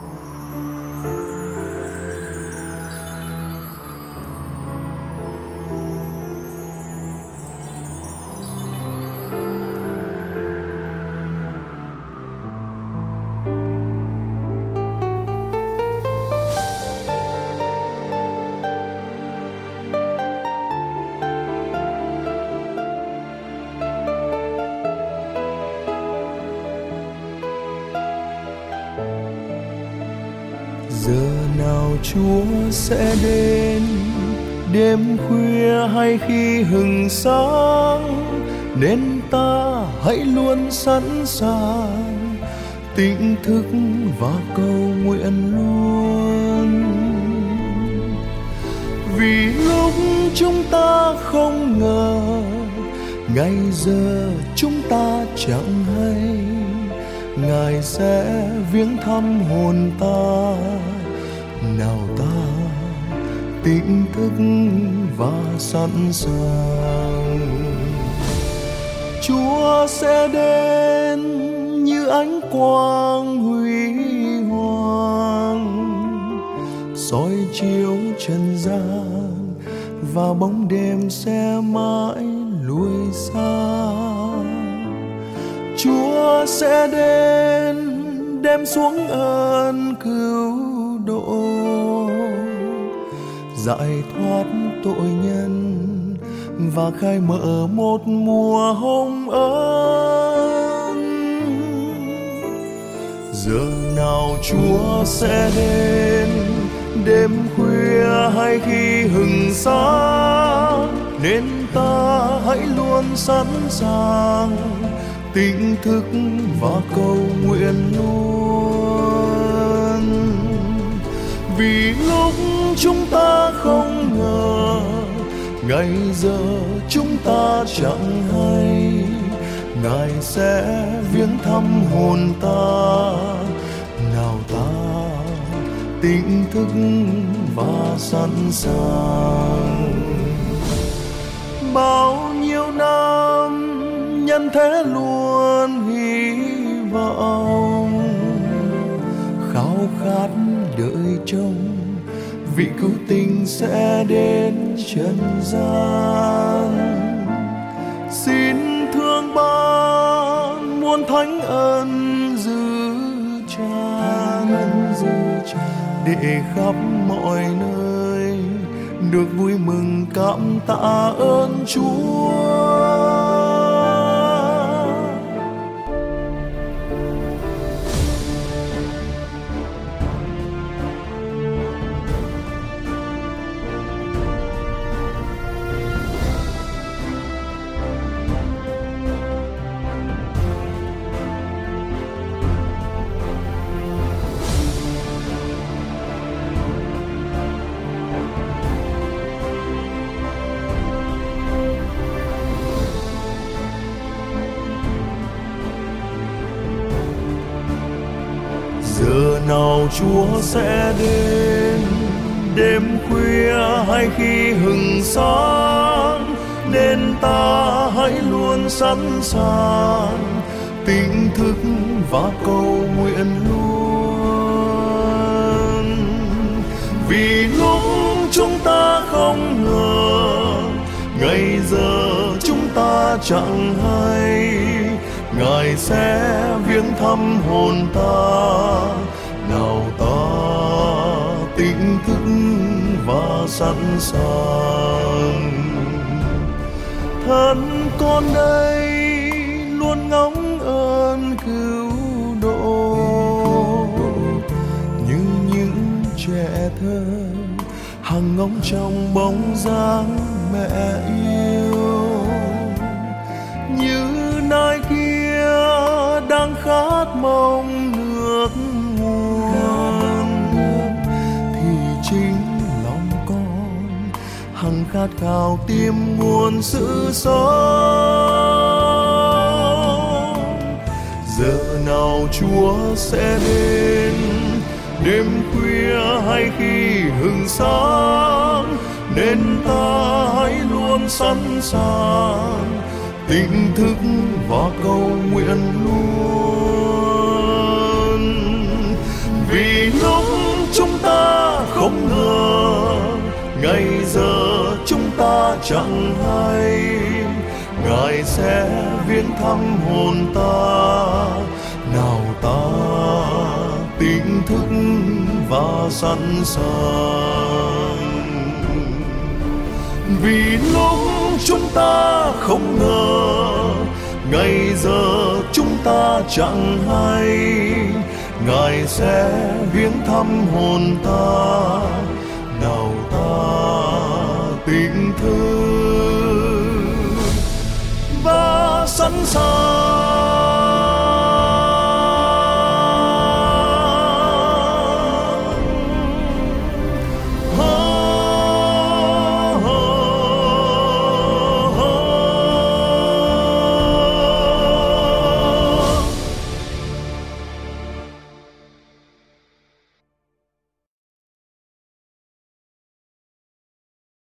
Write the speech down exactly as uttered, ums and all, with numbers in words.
Giờ nào Chúa sẽ đến, đêm khuya hay khi hừng sáng, nên ta hãy luôn sẵn sàng tỉnh thức và cầu nguyện luôn. Vì lúc chúng ta không ngờ, ngày giờ chúng ta chẳng hay, Ngài sẽ viếng thăm hồn ta. Nào ta tỉnh thức và sẵn sàng. Chúa sẽ đến như ánh quang huy hoàng, soi chiếu trần gian và bóng đêm sẽ mãi lùi xa. Chúa sẽ đến đem xuống ơn cứu độ, giải thoát tội nhân và khai mở một mùa hồng ơn. Giờ nào Chúa sẽ đến, đêm khuya hay khi hừng sáng, nên ta hãy luôn sẵn sàng tỉnh thức và cầu nguyện luôn. Vì lúc chúng ta không ngờ, ngày giờ chúng ta chẳng hay, Ngài sẽ viếng thăm hồn ta. Nào ta tỉnh thức và sẵn sàng. Bao nhiêu năm nhân thế luôn hy vọng, khao khát đợi trông vị cứu tinh sẽ đến trần gian. Xin thương ban muôn thánh ân dư tràn, để khắp mọi nơi được vui mừng cảm tạ ơn Chúa. Giờ nào Chúa sẽ đến, đêm khuya hay khi hừng sáng, nên ta hãy luôn sẵn sàng tỉnh thức và cầu nguyện luôn. Vì lúc chúng ta không ngờ, ngày giờ chúng ta chẳng hay, Ngài sẽ viếng thăm hồn ta. Nào ta tỉnh thức và sẵn sàng. Thân con đây luôn ngóng ơn cứu độ, như những trẻ thơ hằng ngóng trong bóng dáng mẹ yêu. Như nai kia đang khát mong nước nguồn, thì chính lòng con hằng khát khao tìm nguồn sự sống. Giờ nào Chúa sẽ đến, đêm khuya hay khi hừng sáng, nên ta hãy luôn sẵn sàng tỉnh thức và cầu nguyện luôn. Vì chẳng hay, Ngài sẽ viếng thăm hồn ta. Nào ta tỉnh thức và sẵn sàng, vì lúc chúng ta không ngờ, ngày giờ chúng ta chẳng hay, Ngài sẽ viếng thăm hồn ta. Nào ta tỉnh thức và sẵn sàng.